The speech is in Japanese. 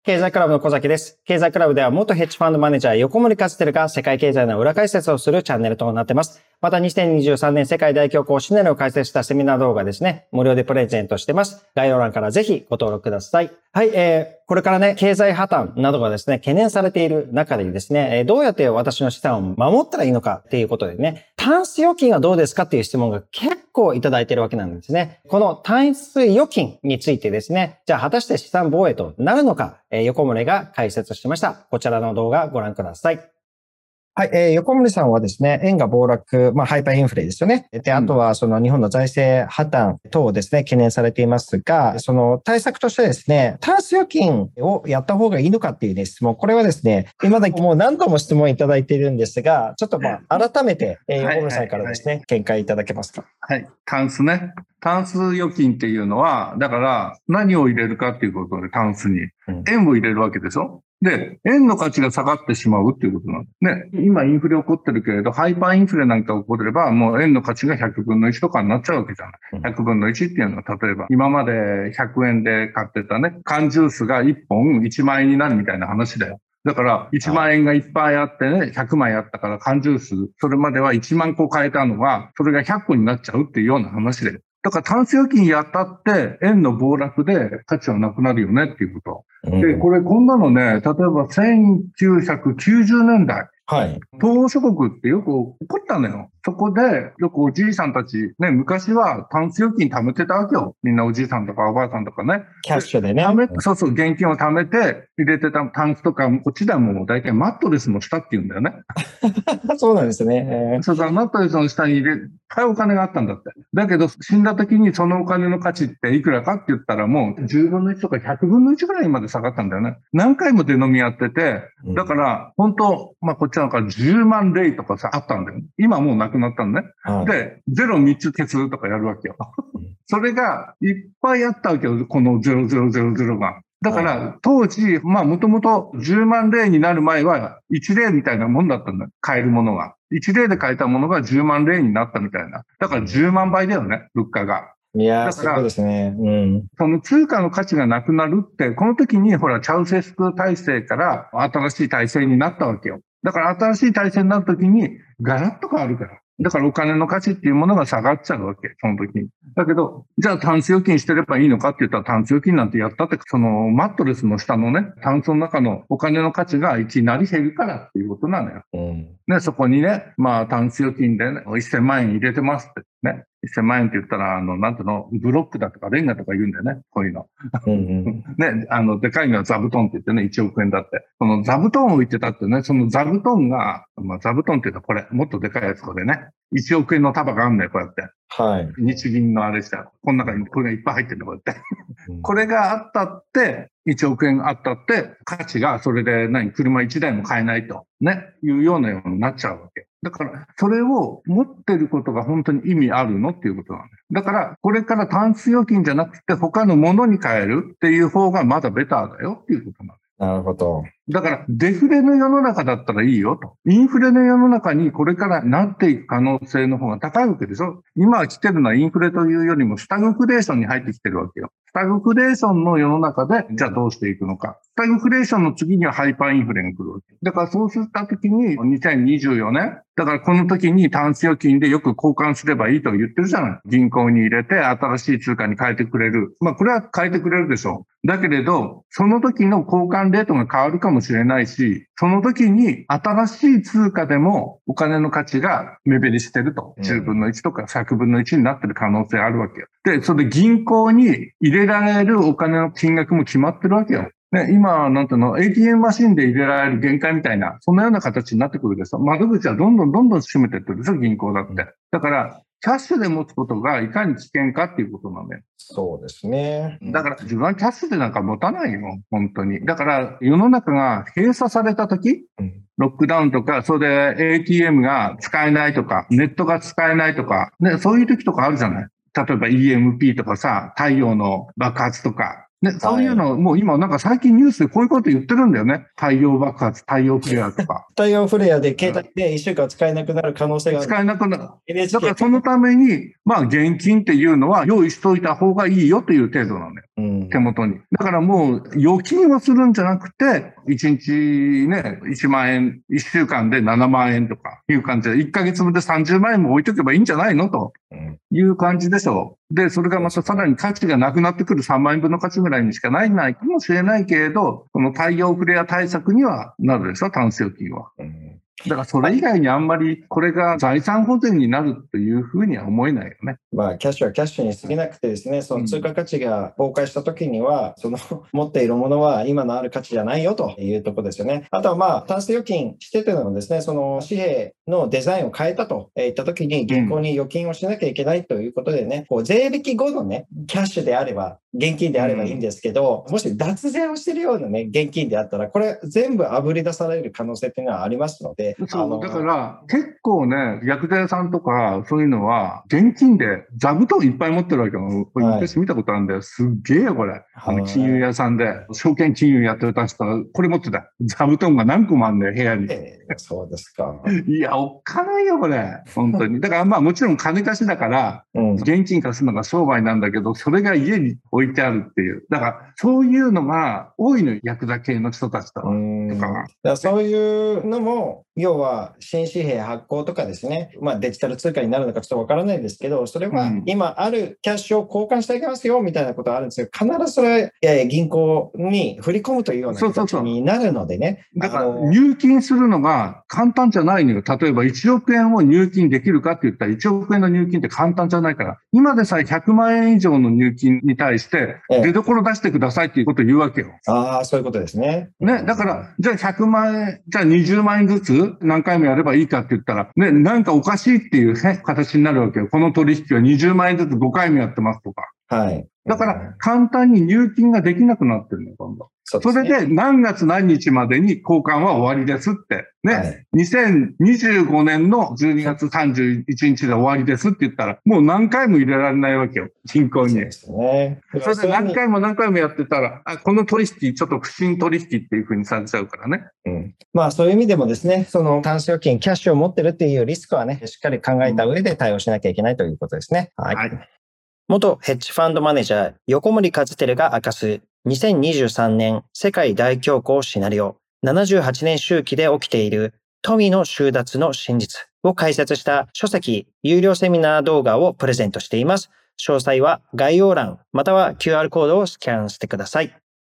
経済クラブの小崎です。経済クラブでは元ヘッジファンドマネージャー横森和輝が世界経済の裏解説をするチャンネルとなっています。また2023年世界大恐慌シナリオを解説したセミナー動画ですね、無料でプレゼントしてます。概要欄からぜひご登録ください。はい、これからね、経済破綻などがですね、懸念されている中でですね、どうやって私の資産を守ったらいいのかっていうことでね、タンス預金はどうですかっていう質問が結構いただいているわけなんですね。このタンス預金についてですね、じゃあ果たして資産防衛となるのか、横森が解説しました。こちらの動画ご覧ください。はい、横森さんはですね、円が暴落、ハイパーインフレですよね。で、あとはその日本の財政破綻等をですね、懸念されていますが、その対策としてですね、タンス預金をやった方がいいのかっていうね、質問。これはですね、今だけもう何度も質問いただいているんですが、ちょっと改めて、横森さんからですね、見解いただけますか。 はい、タンスね。タンス預金っていうのは、だから何を入れるかっていうことでタンスに円を入れるわけでしょ。で、円の価値が下がってしまうっていうことなんですね。今インフレ起こってるけれど、ハイパーインフレなんか起これば、もう円の価値が100分の1とかになっちゃうわけじゃない。100分の1っていうのは、例えば、今まで100円で買ってたね、缶ジュースが1本1万円になるみたいな話だよ。だから、1万円がいっぱいあってね、100枚あったから缶ジュース、それまでは1万個買えたのが、それが100個になっちゃうっていうような話で。だから、タンス預金やったって、円の暴落で価値はなくなるよねっていうこと。で、これ、こんなのね、例えば1990年代。はい。東欧諸国ってよく起こったのよ。そこで、よくおじいさんたち、ね、昔はタンス預金貯めてたわけよ。みんなおじいさんとかおばあさんとかね。 キャッシュでね。 そうそう、現金を貯めて入れてたタンスとか、こっちではもう大体マットレスの下って言うんだよね。 そうなんですね。 そうそう、マットレスの下に入れ、いっぱいお金があったんだって。だけど、死んだ時にそのお金の価値っていくらかって言ったらもう10分の1とか100分の1ぐらいまで下がったんだよね。何回も出飲みやってて、だから、本当こっちなんか10万レイとかさ、あったんだよ。今もうなくなったのね。はい、で、0、3つ消すとかやるわけよ。それがいっぱいあったわけよ。この0000が。だから、当時、もともと10万レイになる前は1レイみたいなもんだったんだよ。買えるものが。1レイで買えたものが10万レイになったみたいな。だから10万倍だよね、物価が。 いやー、そうですね。 その通貨の価値がなくなるって、この時にほら、チャウセスク体制から新しい体制になったわけよ。だから新しい体制になった時にガラッと変わるから。だからお金の価値っていうものが下がっちゃうわけ、その時に。だけど、じゃあタンス預金してればいいのかって言ったらタンス預金なんてやったって、そのマットレスの下のね、タンスの中のお金の価値が1なり減るからっていうことなのよ。ね、そこにね、タンス預金でね、1000万円入れてますってね。1000万円って言ったら、なんていうの、ブロックだとかレンガとか言うんだよね、こういうの。ね、でかいのは座布団って言ってね、1億円だって。その座布団を置いてたってね、その座布団が、座布団って言うとこれ、もっとでかいやつこれね。1億円の束があんだよ、こうやって。はい。日銀のあれしたら、この中にこれがいっぱい入ってるんだ、こうやって。これがあったって、1億円あったって、価値がそれで車1台も買えないと、ね、いうようなようになっちゃうわけ。だから、それを持ってることが本当に意味あるのっていうことなんです。だから、これからタンス預金じゃなくて他のものに変えるっていう方がまだベターだよっていうことなんです。 なるほど。 だから、デフレの世の中だったらいいよと。インフレの世の中にこれからなっていく可能性の方が高いわけでしょ。今来てるのはインフレというよりもスタグフレーションに入ってきてるわけよ。スタグフレーションの世の中で、じゃあどうしていくのか。スタグフレーションの次にはハイパーインフレが来るわけ。だからそうした時に2024年、だからこの時にタンス預金でよく交換すればいいと言ってるじゃない。銀行に入れて新しい通貨に変えてくれる。これは変えてくれるでしょう。だけれど、その時の交換レートが変わるかもしれないし、その時に新しい通貨でもお金の価値が目減りしてると。10分の1とか100分の1になってる可能性あるわけよ。で、それで銀行に入れられるお金の金額も決まってるわけよ。ね、今、ATM マシンで入れられる限界みたいな、そんなような形になってくるでしょ。窓口はどんどん閉めてってるでしょ、銀行だって。だから、キャッシュで持つことがいかに危険かっていうことなんだよ。 そうですね。 だから、自分はキャッシュでなんか持たないよ、本当に。だから、世の中が閉鎖された時、ロックダウンとか、それで ATM が使えないとか、ネットが使えないとか、ね、そういう時とかあるじゃない。例えば EMP とかさ、太陽の爆発とか、 ね、そういうの、もう今なんか最近ニュースでこういうこと言ってるんだよね。太陽爆発、太陽フレアとか。 太陽フレアで携帯で1週間使えなくなる可能性がある。 使えなくなる。だ NHK からそのために、まあ現金っていうのは用意しといた方がいいよという程度なんだよ。手元に。だからもう預金をするんじゃなくて、1日ね、1万円、1週間で7万円とかいう感じで、1ヶ月分で30万円も置いとけばいいんじゃないのという感じでしょう。で、それがまたさらに価値がなくなってくる3万円分の価値ぐらいにしかないかもしれないけれど、この太陽フレア対策にはなるでしょ、タンス預金は。だからそれ以外にあんまりこれが財産保全になるというふうには思えないよね。 まあ、キャッシュはキャッシュに過ぎなくてですね、その通貨価値が崩壊した時には、その持っているものは今のある価値じゃないよというところですよね。あとはまあ、タンス預金しててのですね、その紙幣のデザインを変えたといった時に銀行に預金をしなきゃいけないということでね、こう税引き後のね、キャッシュであれば、現金であればいいんですけど、もし脱税をしているようなね、現金であったら、これ全部あぶり出される可能性っていうのはありますので。 そう、だから結構ね、薬剤屋さんとかそういうのは、現金で座布団いっぱい持ってるわけよ。昔見たことあるんだよ。すっげえよ、これ。金融屋さんで、証券金融やってた人は、これ持ってた。座布団が何個もあるんだよ、部屋に。 そうですか。 いや、おっかないよ、これ。本当に。だからまあもちろん金貸しだから、現金貸すのが商売なんだけど、それが家に置いてあるっていう。だから、そういうのが多いのよ、ヤクザ系の人たちとか。 そういうのも、要は新紙幣発行とかですね、まあデジタル通貨になるのかちょっとわからないですけど、それは今あるキャッシュを交換していきますよみたいなことがあるんですけど、必ずそれ銀行に振り込むというような形になるのでね。 だから入金するのが簡単じゃないのよ。例えば1億円を入金できるかって言ったら1億円の入金って簡単じゃないから、今でさえ100万円以上の入金に対して出所出してくださいっていうことを言うわけよ。 ああ、そういうことですね。 ね、だから、じゃあ100万円、じゃあ20万円ずつ何回もやればいいかって言ったら、ね、なんかおかしいっていう、ね、形になるわけよ。この取引は20万円ずつ5回もやってますとか。 はい。 だから、簡単に入金ができなくなってるの、今度。それで、何月何日までに交換は終わりですって。ね。2025年の12月31日で終わりですって言ったら、もう何回も入れられないわけよ。銀行に。そうですね。それで何回も何回もやってたら、この取引、ちょっと不審取引っていうふうにされちゃうからね。 まあ、そういう意味でもですね、そのタンス預金、キャッシュを持ってるっていうリスクはね、しっかり考えた上で対応しなきゃいけないということですね。はい。元ヘッジファンドマネージャー、横森和輝が明かす2023年世界大恐慌シナリオ78年周期で起きている富の収奪の真実を解説した書籍、有料セミナー動画をプレゼントしています。詳細は概要欄または QR コードをスキャンしてください。